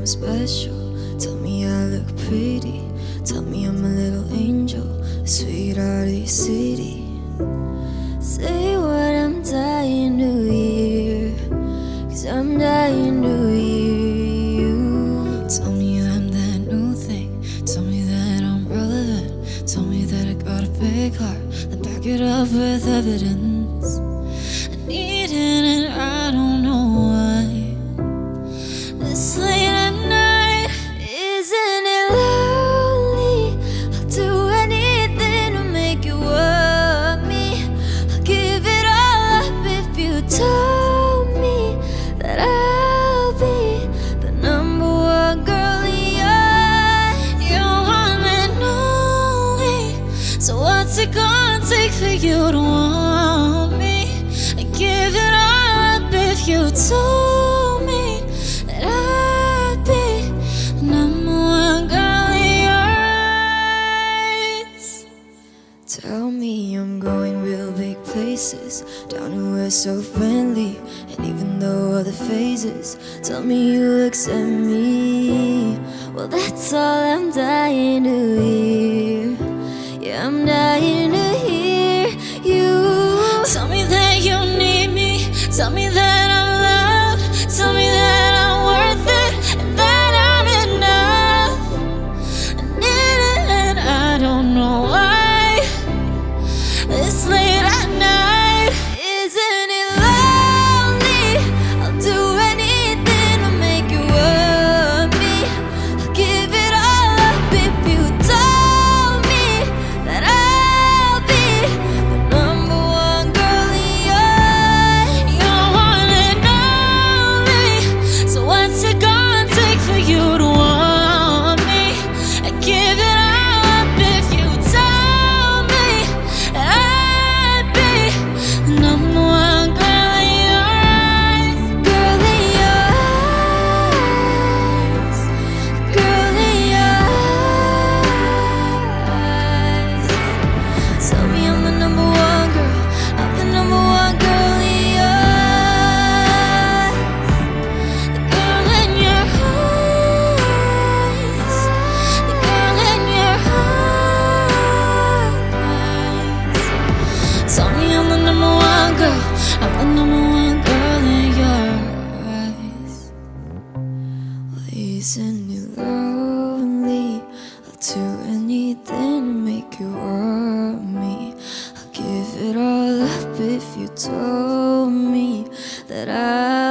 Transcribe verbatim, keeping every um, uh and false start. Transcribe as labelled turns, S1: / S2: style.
S1: special. Tell me I look pretty. Tell me I'm a little angel, a sweetheart of your city. Say what I'm dying to hear, 'cause I'm dying to hear you. Tell me I'm that new thing. Tell me that I'm relevant. Tell me that I got a big heart, then back it up with evidence. I need it and I don't know why. This late at night, isn't it lonely? I'll do anything to make you want me. I'll give it all up if you told me that I'll be the number one girl in your, your one and only. So what's it gonna take for you to want me? I'd give it all up if you told me that I'd be the number one girl in your eyes. Tell me I'm going real big places, down to earth so friendly, and even though other phases tell me you accept me, well that's all I'm dying to hear. Yeah, I'm dying to hear you. Tell me that you need me. Tell me that I'm loved. Tell me that I'm worth it and that I'm enough. I need it and I don't know why. This late at night, isn't it lonely? I'll do anything to make you want me. I'll give it all up if you told me that I'll be the number one girl in your, your one and only. So what's it gonna take for you to want me? I'd give it all up if you told me that I'd be the number one girl in your eyes. Girl in your eyes. Girl in your eyes. Tell me I'm the number one girl. I'm the number one girl in your eyes. The girl in your eyes. The girl in your eyes. Tell me I'm the number one girl. I'm the number one girl in your eyes. Well, isn't it lonely? I'll do anything to make you want me. I'll give it all up if you told me that I